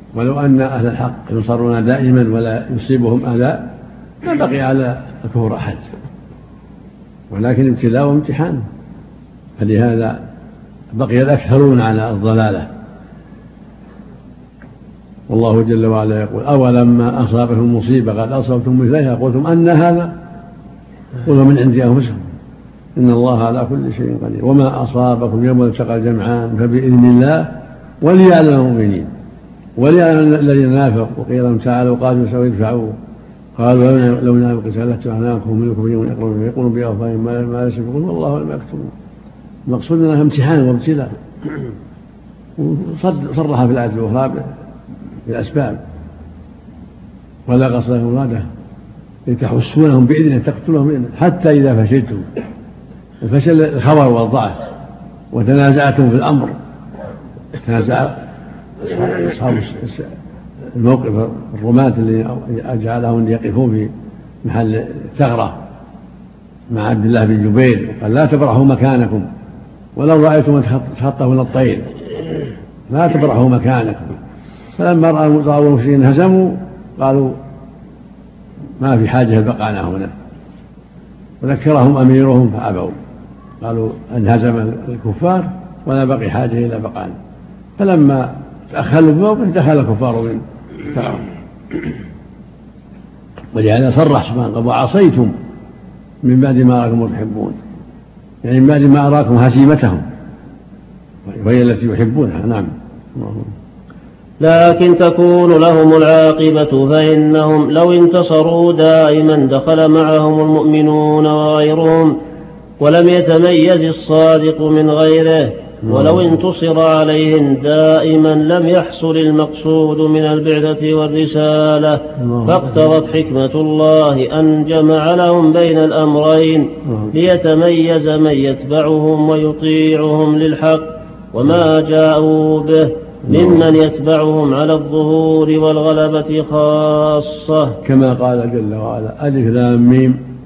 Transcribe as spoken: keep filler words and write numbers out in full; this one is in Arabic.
ولو أن أهل الحق ينصرون دائما ولا يصيبهم أذى ما بقي على الكفر أحد، ولكن ابتلاء وامتحان، فلهذا بقي الأكثرون على الضلالة. والله جل وعلا يقول أولما أصابتهم مصيبة قد أصبتم مثلها قلتم أن هذا، قل من عند أنفسهم إن الله على كل شيء قدير. وما أصابكم يوم التقى الجمعان فبإذن الله وليعلم المؤمنين وليعلم الذين نافقوا. وقيل لهم تعالوا قالوا سوف يدفعوا قالوا لو نعلم قتال لاتبعناكم منكم يوم يقولون بأفواههم ما ليس بقول والله لم يكتمون. المقصود أنها امتحان وابتلاء، وصرح في الآية الأخرى بالأسباب ولا قصد مراده لتحسونهم بإذن تقتلهم بإذن حتى إذا فشلتم، الفشل الخبر والضعف، وتنازعتم في الأمر، تنازع أصحاب الموقف الرماة اللي جعلهم ليقفوا في محل الثغرة مع عبد الله بن جبير قال لا تبرحوا مكانكم ولو رأيتم تخطفون الطير لا تبرحوا مكانكم. فلما رأوا المشركين هزموا قالوا ما في حاجة بقعنا هنا، وذكرهم أميرهم فأبوا قالوا انهزم الكفار ولا بقي حاجة إلى بقعنا. فلما تأخلوا بموقف دخل الكفار من الثغرة، ولهذا صرح سبحانه وعصيتم من بعد ما أراكم تحبون، يعني من بعد ما أراكم هزيمتهم وهي التي يحبونها. نعم. لكن تكون لهم العاقبة فإنهم لو انتصروا دائما دخل معهم المؤمنون وغيرهم ولم يتميز الصادق من غيره، ولو انتصر عليهم دائما لم يحصل المقصود من البعثة والرسالة، فاقتضت حكمة الله أن جمع لهم بين الأمرين ليتميز من يتبعهم ويطيعهم للحق وما جاءوا به ممن يتبعهم على الظهور والغلبة خاصة، كما قال جل وعلا ألف لام ميم